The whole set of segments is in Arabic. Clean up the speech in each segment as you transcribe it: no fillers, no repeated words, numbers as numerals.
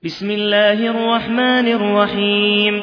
بسم الله الرحمن الرحيم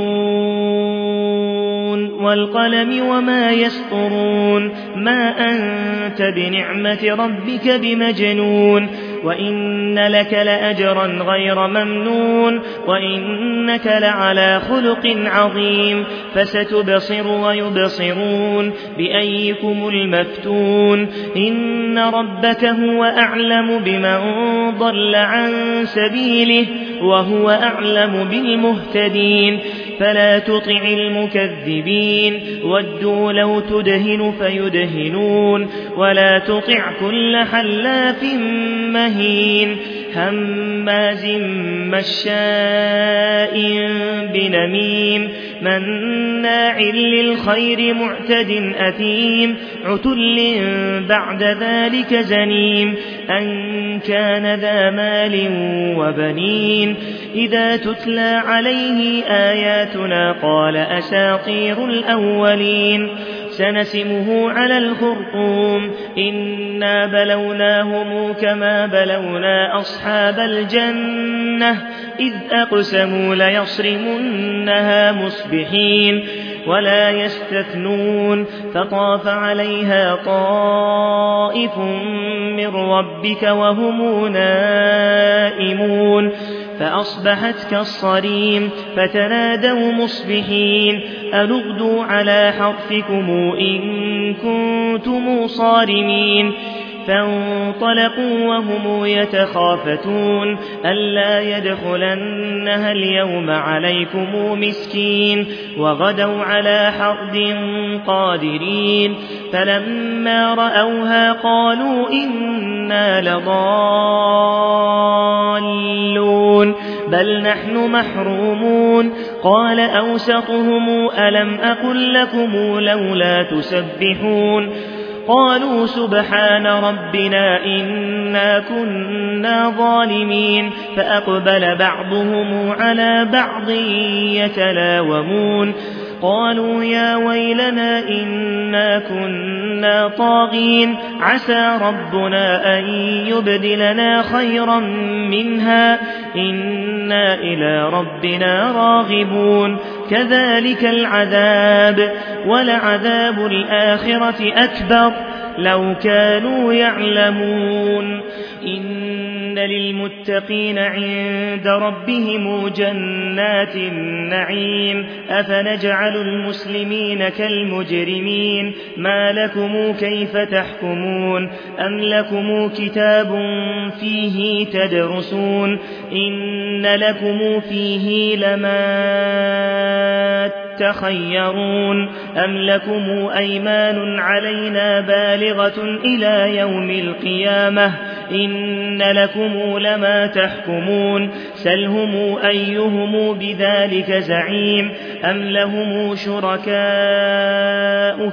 نون والقلم وما يسطرون ما أنت بنعمة ربك بمجنون وإن لك لأجرا غير ممنون وإنك لعلى خلق عظيم فستبصر ويبصرون بأيكم المفتون إن ربك هو أعلم بمن ضل عن سبيله وهو أعلم بالمهتدين فلا تطع المكذبين ودوا لو تدهن فيدهنون ولا تطع كل حلاف مهين هماز مشاء بنميم مناع للخير معتد أثيم عتل بعد ذلك زنيم أن كان ذا مال وبنين إذا تتلى عليه آياتنا قال أساطير الأولين سنسمه على الخرطوم إنا بلوناهم كما بلونا أصحاب الجنة إذ أقسموا ليصرمنها مصبحين ولا يستثنون فطاف عليها طائف من ربك وهم نائمون فأصبحت كالصريم فتنادوا مصبحين أن اغدوا على حرثكم إن كنتم صارمين فانطلقوا وهم يتخافتون ألا يدخلنها اليوم عليكم مسكين وغدوا على حرد قادرين فلما رأوها قالوا إنا لضالون بل نحن محرومون قال أوسطهم ألم أقل لكم لولا تسبحون قالوا سبحان ربنا إنا كنا ظالمين فأقبل بعضهم على بعض يتلاومون قالوا يا ويلنا إنا كنا طاغين عسى ربنا أن يبدلنا خيرا منها إنا إلى ربنا راغبون كذلك العذاب ولعذاب الآخرة أكبر لو كانوا يعلمون إن للمتقين عند ربهم جنات النعيم أفنجعل المسلمين كالمجرمين ما لكم كيف تحكمون أم لكم كتاب فيه تدرسون إن لكم فيه لما تخيرون أم لكم أيمان علينا بالغة إلى يوم القيامة إن لكم لما تحكمون سلهم أيهم بذلك زعيم أم لهم شركاء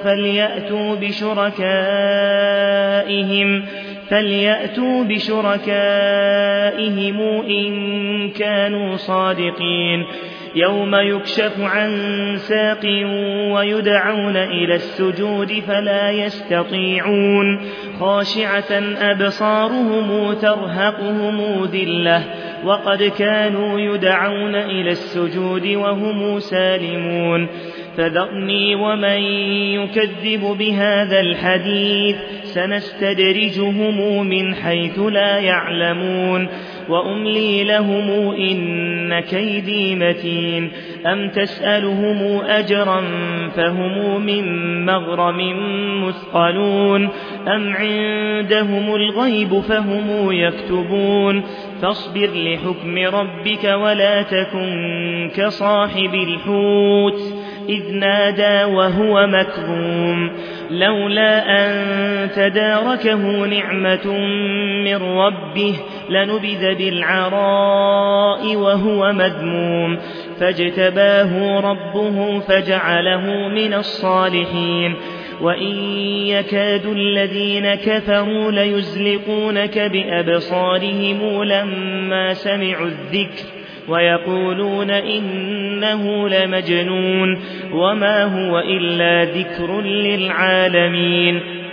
فليأتوا بشركائهم إن كانوا صادقين يوم يكشف عن ساق ويدعون إلى السجود فلا يستطيعون خاشعة أبصارهم ترهقهم ذلة وقد كانوا يدعون إلى السجود وهم سالمون فذرني ومن يكذب بهذا الحديث سنستدرجهم من حيث لا يعلمون وأملي لهم إن كيدي متين أم تسألهم أجرا فهم من مغرم مثقلون أم عندهم الغيب فهم يكتبون فاصبر لحكم ربك ولا تكن كصاحب الحوت إذ نادى وهو مكظوم لولا أن تداركه نعمة من ربه لنبذ بالعراء وهو مذموم فاجتباه ربه فجعله من الصالحين وإن يكاد الذين كفروا ليزلقونك بأبصارهم لما سمعوا الذكر ويقولون إنه لمجنون وما هو إلا ذكر للعالمين